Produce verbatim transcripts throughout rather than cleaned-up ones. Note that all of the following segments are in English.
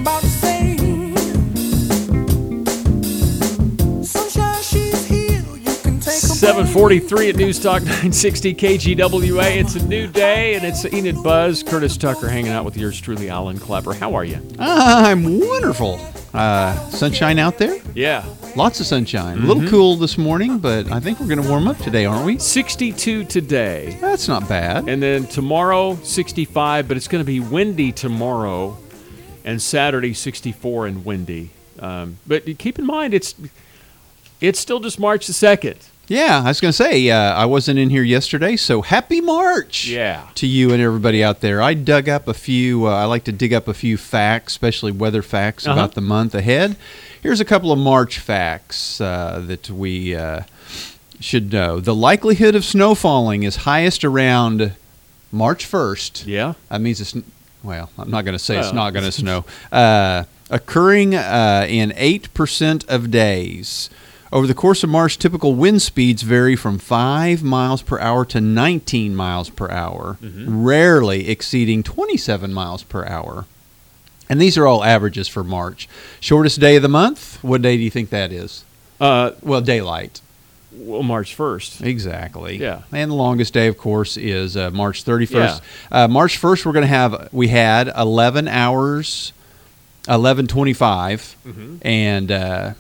about to say. Sunshine, she's here. You can take her seven forty-three at Newstalk nine sixty K G W A. It's a new day, and it's Enid Buzz. Curtis Tucker hanging out with yours truly, Alan Clapper. How are you? I'm wonderful. Uh, sunshine out there? Yeah. Lots of sunshine. Mm-hmm. A little cool this morning, but I think we're going to warm up today, aren't we? sixty-two today. That's not bad. And then tomorrow, sixty-five, but it's going to be windy tomorrow. And Saturday, sixty-four and windy. Um, but keep in mind, it's it's still just March the second. Yeah, I was going to say, uh, I wasn't in here yesterday, so happy March Yeah. to you and everybody out there. I dug up a few, uh, I like to dig up a few facts, especially weather facts Uh-huh. about the month ahead. Here's a couple of March facts uh, that we uh, should know. The likelihood of snow falling is highest around March first. Yeah. That means it's, well, I'm not going to say it's Well. not going to snow. Uh, occurring uh, in eight percent of days. Over the course of March, typical wind speeds vary from five miles per hour to nineteen miles per hour, Mm-hmm. rarely exceeding twenty-seven miles per hour. And these are all averages for March. Shortest day of the month, what day do you think that is? Uh, Well, daylight. well, March first. Exactly. Yeah. And the longest day, of course, is uh, March thirty-first. Uh, March first, we're going to have, we had eleven hours, eleven twenty-five, Mm-hmm. and uh,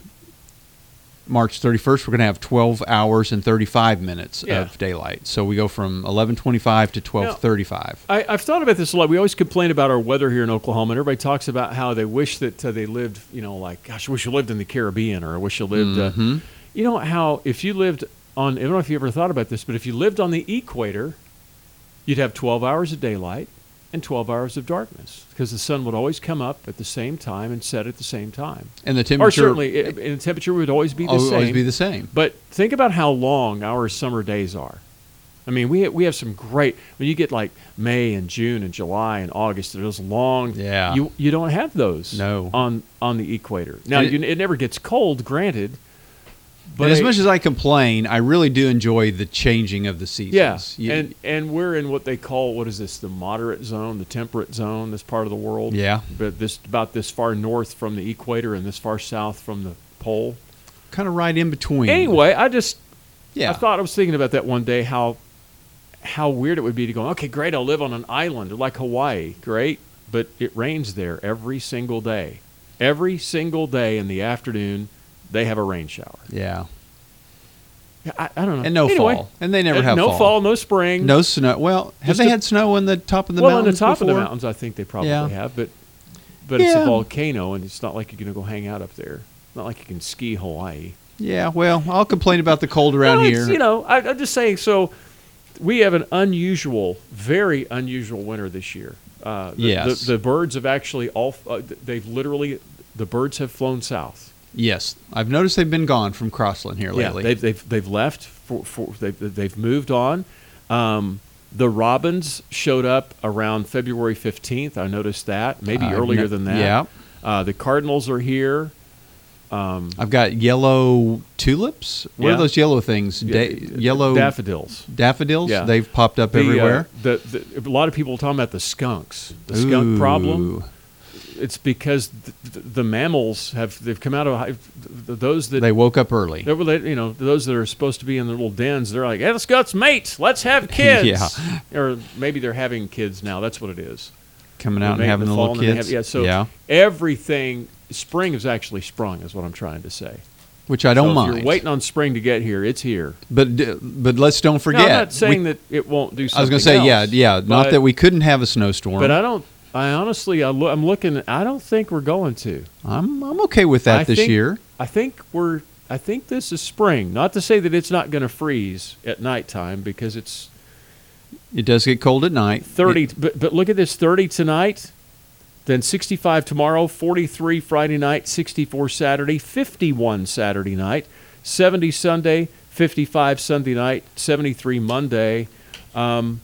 March thirty-first, we're going to have twelve hours and thirty-five minutes Yeah. of daylight. So we go from eleven twenty-five to twelve thirty-five. I, I've thought about this a lot. We always complain about our weather here in Oklahoma, and everybody talks about how they wish that uh, they lived, you know, like, gosh, I wish you lived in the Caribbean, or I wish you lived, Mm-hmm. uh, you know, how if you lived on, I don't know if you ever thought about this, but if you lived on the equator, you'd have twelve hours of daylight and twelve hours of darkness, because the sun would always come up at the same time and set at the same time. And the Or temperature certainly, it, and the temperature would always be the will same. always be the same. But think about how long our summer days are. I mean, we we have some great. When you get like May and June and July and August, those long. Yeah. You you don't have those. No. On on the equator. Now And you, it- it never gets cold, granted. But and as I- much as I complain, I really do enjoy the changing of the yeah, seasons. You- and and we're in what they call, what is this? The moderate zone, the temperate zone. This part of the world. Yeah. But this about this far north from the equator and this far south from the pole. kind of right in between. Anyway, I just yeah. I thought I was thinking about that one day, how how weird it would be to go, okay, great, I'll live on an island like Hawaii, great, but it rains there every single day. Every single day in the afternoon, they have a rain shower. Yeah. Yeah, I, I don't know. And no Anyway, fall. And they never and have no fall. fall, no spring. No snow. Well, have Just they a- had snow on the top of the well, on the mountains top of the before? mountains, I think they probably Yeah. have, but but it's Yeah. a volcano, and it's not like you're going to go hang out up there. It's not like you can ski Hawaii. Yeah, well, I'll complain about the cold around Well, it's, here. You know, I, I'm just saying. So we have an unusual, very unusual winter this year. Uh, the, Yes. the, the birds have actually all. Uh, they've literally. The birds have flown south. Yes, I've noticed they've been gone from Crossland here Yeah, lately. they've they've they've left. For, for they've they've moved on. Um, the robins showed up around February fifteenth. I noticed that. Maybe I've earlier ne- than that. yeah. Uh, the cardinals are here. Um, I've got yellow tulips. What Yeah. are those yellow things? Da- yellow daffodils. daffodils? Yeah. They've popped up The, uh, everywhere. the, the, a lot of people are talking about the skunks. The skunk problem. Ooh. It's because the, the mammals have they've come out of hi- those that They woke up early. they were, you know, those that are supposed to be in their little dens. They're like, hey, let's go, let's mate. Let's have kids. Yeah. Or maybe they're having kids now. That's what it is. Coming They out and mate in having the fall little and then they kids. have- yeah. So yeah, everything, spring has actually sprung, is what I'm trying to say. which I don't so mind. If you're waiting on spring to get here, it's here. But d- but let's don't Now, forget. I'm not saying we- that it won't do something I was going to say, yeah, else, yeah. Not but- that we couldn't have a snowstorm. But I don't. I honestly, I lo- I'm looking. I don't think we're going to. I'm I'm okay with that I this think- year. I think we're. I think this is spring. Not to say that it's not going to freeze at nighttime, because it's It does get cold at night. thirty. It- but but look at this: thirty tonight, then sixty-five tomorrow, forty-three Friday night, sixty-four Saturday, fifty-one Saturday night, seventy Sunday, fifty-five Sunday night, seventy-three Monday. Um,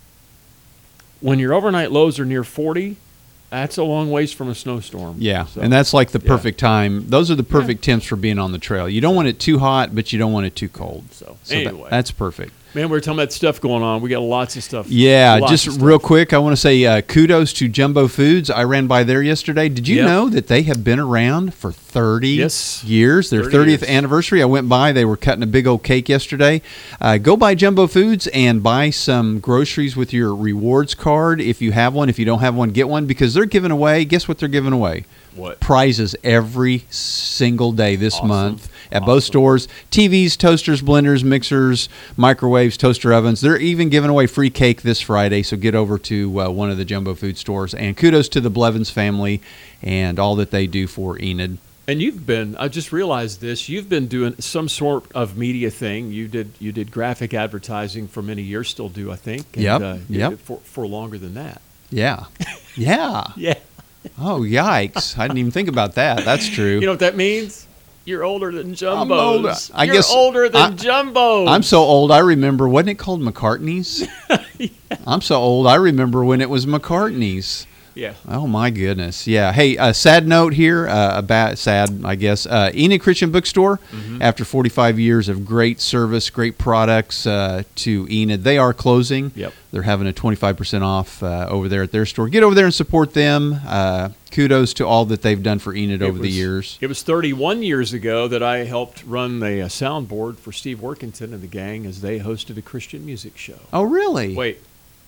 when your overnight lows are near forty, that's a long ways from a snowstorm. yeah, So, and that's like the yeah. perfect time. Those are the perfect temps for being on the trail. You don't want it too hot, but you don't want it too cold. So, So that- anyway. that's perfect. Man, we were talking about stuff going on. We got lots of stuff. Yeah, Lots just of stuff. real quick, I want to say uh, kudos to Jumbo Foods. I ran by there yesterday. Did you Yep. know that they have been around for thirty Yes. years? Their thirty thirtieth years. anniversary. I went by. They were cutting a big old cake yesterday. Uh, go by Jumbo Foods and buy some groceries with your rewards card if you have one. If you don't have one, get one because they're giving away. Guess what they're giving away? What? Prizes every single day this Awesome. month at Awesome. both stores. T Vs, toasters, blenders, mixers, microwaves, toaster ovens. They're even giving away free cake this Friday, so get over to uh, one of the Jumbo Food stores. And kudos to the Blevins family and all that they do for Enid. And you've been, I just realized this, you've been doing some sort of media thing. You did you did graphic advertising for many years, still do, I think. And, Yep, uh, you yep. did For, for longer than that. Yeah. Yeah. Yeah. Oh, yikes. I didn't even think about that. That's true. You know what that means? You're older than Jumbos. I'm older. I You're guess older than I- Jumbos. I'm so old, I remember, wasn't it called McCartney's? Yeah. I'm so old, I remember when it was McCartney's. Yeah. Oh my goodness! Yeah. Hey, a sad note here. Uh, about sad, I guess. Uh, Enid Christian Bookstore. Mm-hmm. After forty-five years of great service, great products uh, to Enid, they are closing. Yep. They're having a twenty-five percent off uh, over there at their store. Get over there and support them. Uh, kudos to all that they've done for Enid It over the was- years. It was thirty-one years ago that I helped run the uh, soundboard for Steve Workington and the gang as they hosted a Christian music show. Oh, really? Wait,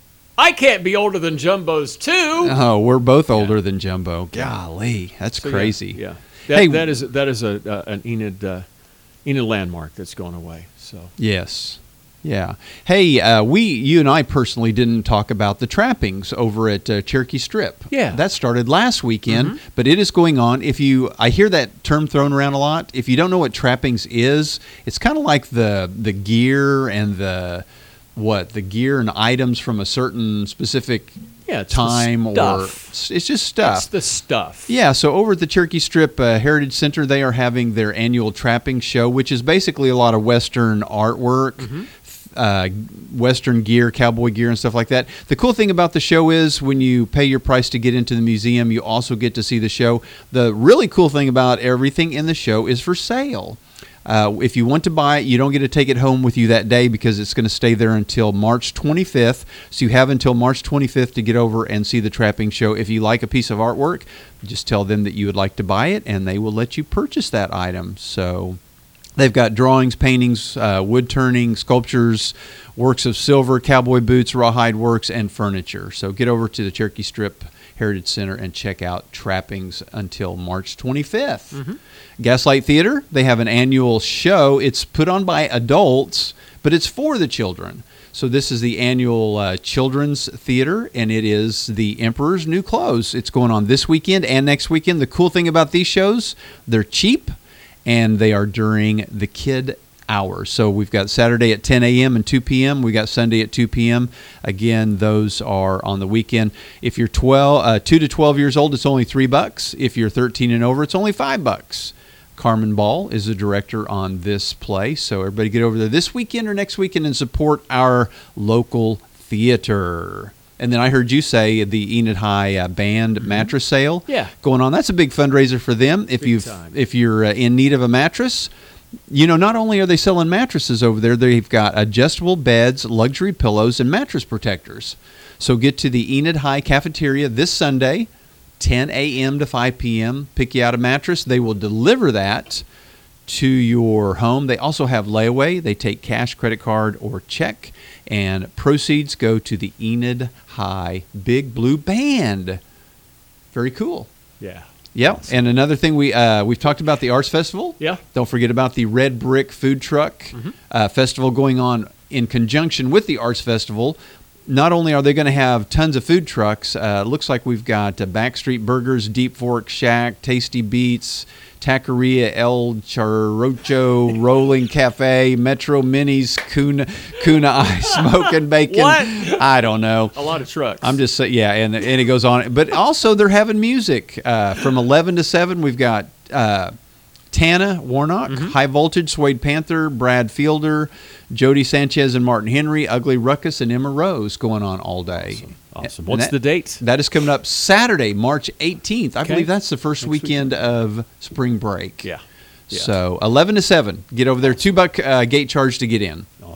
I can't be older than Jumbos too. Oh, we're both older Yeah. than Jumbo. Golly, that's So, yeah, crazy. Yeah, That, Hey- that is that is a uh, an Enid uh, Enid landmark that's going away. So Yes. Yeah. Hey, uh, we, you and I personally didn't talk about the trappings over at uh, Cherokee Strip. Yeah. That started last weekend, Mhm. but it is going on. If you, I hear that term thrown around a lot. If you don't know what trappings is, it's kind of like the the gear and the what the gear and items from a certain specific yeah, it's the time or stuff. it's just stuff. It's the stuff. Yeah, so over at the Cherokee Strip uh, Heritage Center, they are having their annual trapping show, which is basically a lot of Western artwork, Mm-hmm. uh, Western gear, cowboy gear, and stuff like that. The cool thing about the show is when you pay your price to get into the museum, you also get to see the show. The really cool thing about everything in the show is for sale. Uh, if you want to buy it, you don't get to take it home with you that day because it's going to stay there until March twenty-fifth. So you have until March twenty-fifth to get over and see the trapping show. If you like a piece of artwork, just tell them that you would like to buy it, and they will let you purchase that item. So they've got drawings, paintings, uh, wood turning, sculptures, works of silver, cowboy boots, rawhide works, and furniture. So get over to the Cherokee Strip Heritage Center and check out trappings until March twenty-fifth. Mm-hmm. Gaslight Theater, they have an annual show. It's put on by adults, but it's for the children. So this is the annual uh, children's theater, and it is the Emperor's New Clothes. It's going on this weekend and next weekend. The cool thing about these shows, they're cheap, and they are during the kid hours. So we've got Saturday at ten a.m. and two p.m. We got Sunday at two p.m. Again, those are on the weekend. If you're twelve, uh, two to twelve years old, it's only three bucks. If you're thirteen and over, it's only five bucks. Carmen Ball is the director on this play. So everybody get over there this weekend or next weekend and support our local theater. And then I heard you say the Enid High uh, band mattress sale Yeah. going on. That's a big fundraiser for them. If Big you've time. if you're uh, in need of a mattress, you know, not only are they selling mattresses over there, they've got adjustable beds, luxury pillows, and mattress protectors. So get to the Enid High cafeteria this Sunday, ten a.m. to five p.m. Pick you out a mattress. They will deliver that to your home. They also have layaway. They take cash, credit card, or check. And proceeds go to the Enid High Big Blue Band. Very cool. Yeah. Yep. And another thing, we, uh, we've talked about the Arts Festival. Yeah. Don't forget about the Red Brick Food Truck uh, Festival going on in conjunction with the Arts Festival. Not only are they going to have tons of food trucks, uh, looks like we've got uh, Backstreet Burgers, Deep Fork Shack, Tasty Beats, Taqueria, El Charocho, Rolling Cafe, Metro Minis, Kuna, Kuna Ice, Smoking Bacon. What? I don't know. A lot of trucks. I'm just saying, yeah, and, and it goes on. But also they're having music. Uh, from eleven to seven, we've got uh, Tana Warnock, High Voltage, Suede Panther, Brad Fielder, Jody Sanchez and Martin Henry, Ugly Ruckus, and Emma Rose going on all day. Awesome. Awesome. And What's that- the date? That is coming up Saturday, March eighteenth. I Okay. believe that's the first Next weekend of spring break. Yeah. Yeah. So eleven to seven. Get over there. Two buck uh, gate charge to get in. Awesome.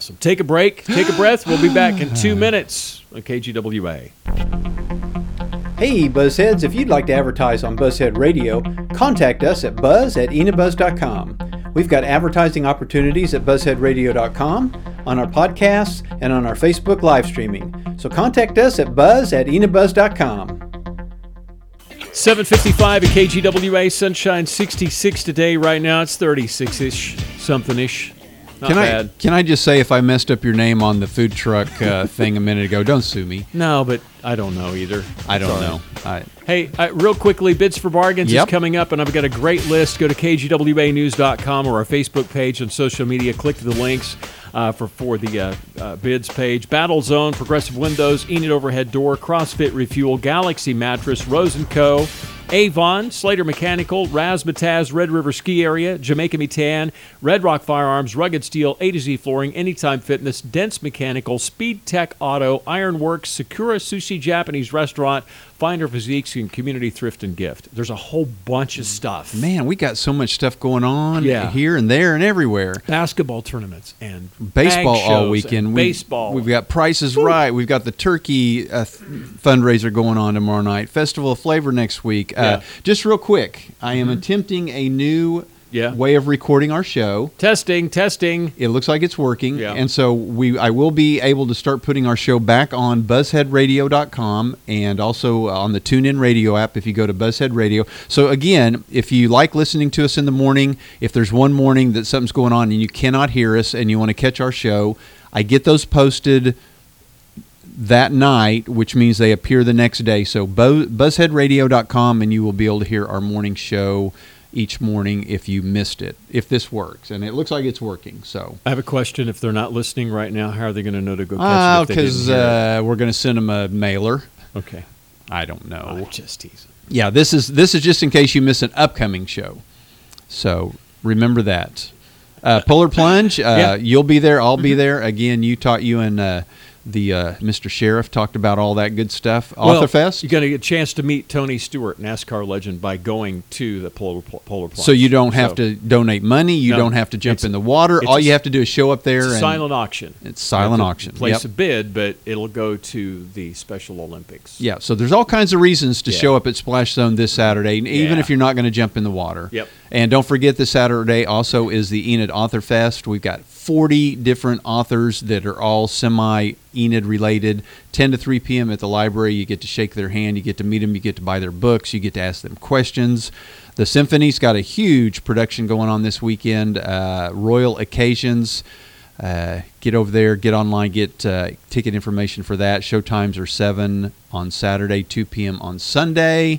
awesome. Take a break. Take a breath. We'll be back in two minutes on K G W A. Hey, Buzzheads, if you'd like to advertise on Buzzhead Radio, contact us at buzz at enabuzz dot com. We've got advertising opportunities at buzzhead radio dot com, on our podcasts, and on our Facebook live streaming. So contact us at buzz at enabuzz dot com. seven fifty-five at K G W A. Sunshine sixty-six today. Right now it's thirty-six-ish, something-ish. Not Can bad. I can I just say if I messed up your name on the food truck uh, thing a minute ago, don't sue me. No, but I don't know either. I don't Sorry. know. I, Hey, uh, real quickly, Bids for Bargains Yep. is coming up, and I've got a great list. Go to K G W A news dot com or our Facebook page on social media. Click the links uh, for, for the uh, uh, bids page. Battle Zone, Progressive Windows, Enid Overhead Door, CrossFit Refuel, Galaxy Mattress, Rose and Co., Avon, Slater Mechanical, Razzmatazz, Red River Ski Area, Jamaica Me Tan, Red Rock Firearms, Rugged Steel, A to Z Flooring, Anytime Fitness, Dents Mechanical, Speed Tech Auto, Ironworks, Sakura Sushi Japanese Restaurant, Finder Physiques, and Community Thrift and Gift. There's a whole bunch of stuff. man, we got so much stuff going on Yeah. here and there and everywhere. Basketball tournaments and Baseball ag all shows weekend. and We- baseball. We've got Prices Right. We've got the turkey uh, th- fundraiser going on tomorrow night. Festival of Flavor next week. Uh, Yeah. Just real quick, I am attempting a new Yeah. way of recording our show. testing, testing. It looks like it's working, Yeah. and so we I will be able to start putting our show back on buzzhead radio dot com and also on the TuneIn Radio app if you go to Buzzhead Radio. So again, if you like listening to us in the morning, if there's one morning that something's going on and you cannot hear us and you want to catch our show, I get those posted that night, which means they appear the next day. So bu- buzzhead radio dot com, and you will be able to hear our morning show each morning if you missed it, if this works. And it looks like it's working. So, I have a question. If they're not listening right now, how are they going to know to go catch it if they because didn't hear uh, we're going to send them a mailer. it? Okay. I don't know. I'm just teasing. Yeah, this is this is just in case you miss an upcoming show. So remember that. Uh, Polar Plunge, uh, Yeah. you'll be there. I'll be there. Again, you taught you and uh, the uh, Mister Sheriff talked about all that good stuff. Well, Authorfest. You're going to get a chance to meet Tony Stewart, NASCAR legend, by going to the Polar, Polar Plunge. So you don't have So, to donate money. You No, don't have to jump it's- in the water. it's All a- you have to do is show up there. It's a and silent auction. It's silent You have to auction. Place Yep. a bid, but it'll go to the Special Olympics. Yeah, so there's all kinds of reasons to Yeah. show up at Splash Zone this Saturday, even Yeah. if you're not going to jump in the water. Yep. And don't forget this Saturday also is the Enid Author Fest. We've got forty different authors that are all semi-Enid related. ten to three p.m. at the library. You get to shake their hand. You get to meet them. You get to buy their books. You get to ask them questions. The Symphony's got a huge production going on this weekend. Uh, Royal Occasions. Uh, get over there, get online, get uh, ticket information for that. Show times are seven on Saturday, two p.m. on Sunday.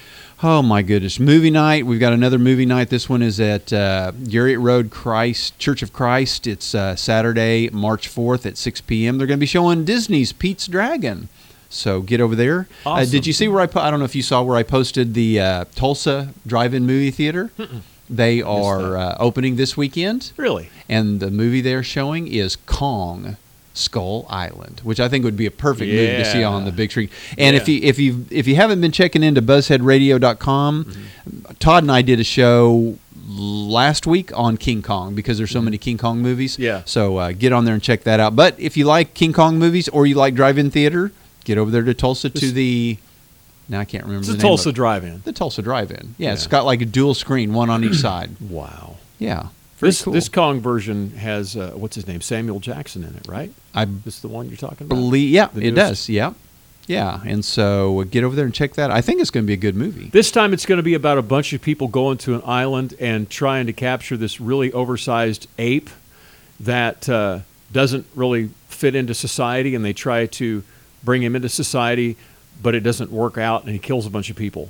Oh, my goodness. Movie night. We've got another movie night. This one is at uh, Garriott Road Christ Church of Christ. It's uh, Saturday, March fourth at six p.m. They're going to be showing Disney's Pete's Dragon. So get over there. Uh, Awesome. did you see where I po- I don't know if you saw where I posted the uh, Tulsa Drive-In Movie Theater? They are uh, opening this weekend. Really? And the movie they're showing is Kong Skull Island, which I think would be a perfect movie to see Yeah. on the big screen. And if Yeah. you if you if you haven't been checking into buzzhead radio dot com, Mm-hmm. Todd and I did a show last week on King Kong because there's so many King Kong movies. Mm-hmm. Yeah. So uh, get on there and check that out. But if you like King Kong movies or you like drive-in theater, get over there to Tulsa to This- the. Now I can't remember It's the a name Tulsa of it. Drive-In. The Tulsa Drive-In. Yeah, it's Yeah. got like a dual screen, one on each side. Wow. Yeah. Very This cool. this Kong version has uh, what's his name, Samuel Jackson in it, right? I This is the one you're talking about. believe, yeah, The it newest- does. Yeah. Yeah. And so uh, get over there and check that out. I think it's going to be a good movie. This time it's going to be about a bunch of people going to an island and trying to capture this really oversized ape that uh, doesn't really fit into society, and they try to bring him into society, but it doesn't work out, and he kills a bunch of people.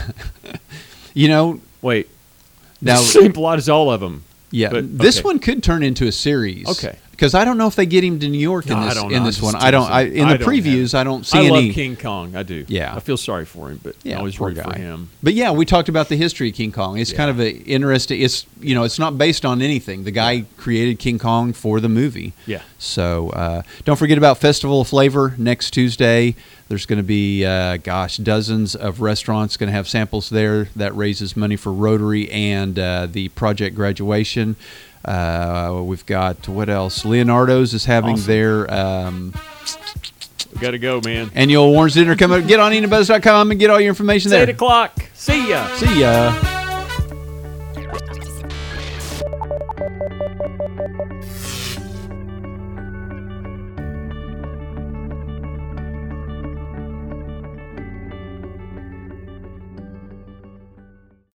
You know, Wait, now, the same plot as all of them. yeah, but- this okay. one could turn into a series. Okay. Because I don't know if they get him to New York No, in I this don't in know. this I'm one. just I don't. I, teasing. in I the don't previews, have- I don't see I any. love King Kong. I do. Yeah. I feel sorry for him, but Yeah, I always poor root for guy. him. But yeah, we talked about the history of King Kong. It's Yeah. kind of a interesting. It's you know, it's not based on anything. The guy created King Kong for the movie. Yeah. So uh, don't forget about Festival of Flavor next Tuesday. There's going to be, uh, gosh, dozens of restaurants going to have samples there. That raises money for Rotary and uh, the Project Graduation. Uh, we've got, what else? Leonardo's is having Awesome. their um, We got to go, man. annual awards dinner coming up. Get on Enid Buzz dot com and get all your information It's there. eight o'clock. See ya. See ya.